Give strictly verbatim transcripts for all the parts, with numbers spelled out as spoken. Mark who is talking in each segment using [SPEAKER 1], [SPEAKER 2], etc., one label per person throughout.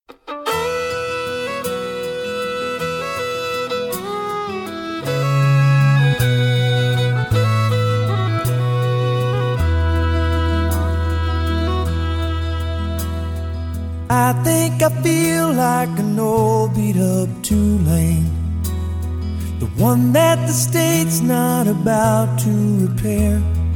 [SPEAKER 1] I think I feel like an old beat-up Tulane, the one that the state's not about to repair.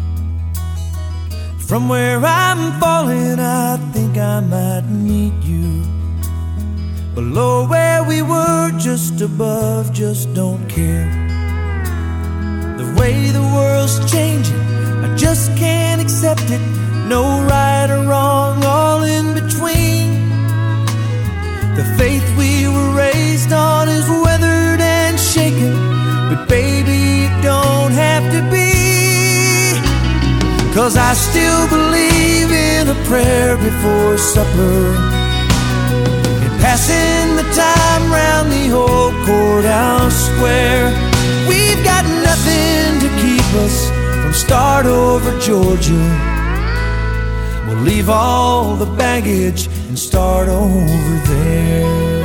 [SPEAKER 1] From where I'm falling, I think I might meet you below where we were, just above, just don't care. The way the world's changing, I just can't accept it. No right or wrong, all in between. The faith we were raised on is weathered and shaken, but baby, it don't have to be. 'Cause I still believe in a prayer before supper, and passing the time round the old courthouse square. We've got nothing to keep us from start over Georgia. We'll leave all the baggage and start over there.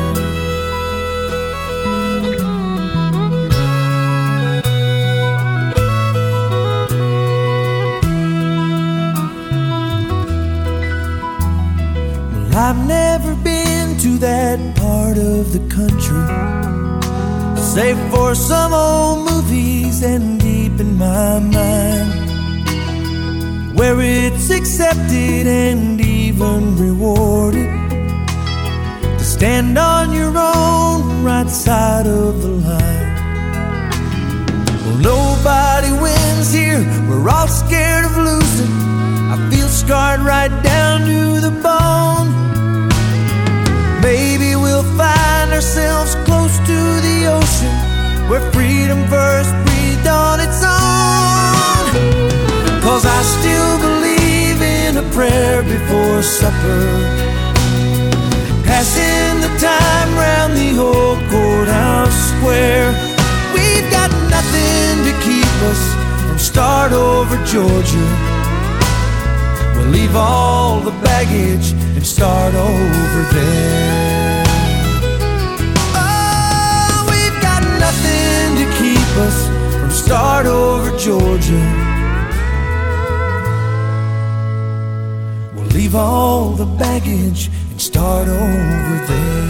[SPEAKER 1] Well, I've never been to that part of the country, save for some old movies and deep in my mind, where it's accepted and even rewarded to stand on your own right side of the line. Well, nobody wins here, we're all scared of losing. I feel scarred right down to the bone. Maybe we'll find ourselves close to the ocean, where freedom first breathed on its own. 'Cause I still believe in a prayer before supper, passing the time round the old courthouse square. We've got nothing to keep us from start over Georgia. We'll leave all the baggage and start over there. Oh, we've got nothing to keep us from start over Georgia. Leave all the baggage and start over there.